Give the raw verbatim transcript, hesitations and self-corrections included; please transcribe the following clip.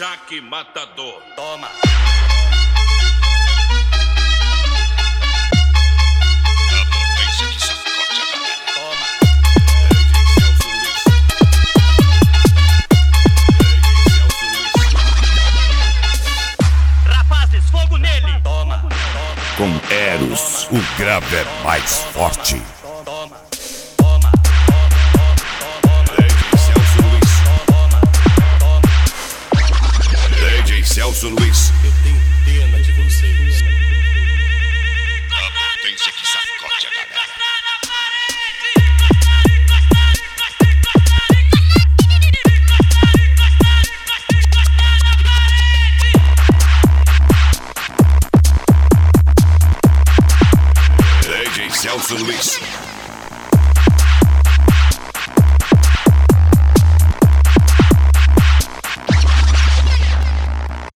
Jaque Matador. Toma. A potência que sacode a galera. Toma. Rapazes, fogo nele. Toma. Toma. Com Eros, o grave é mais forte. Toma. Toma. D J Celso Luiz. Eu tenho pena de vocês. A potência que sacode a galera. D J Celso Luiz.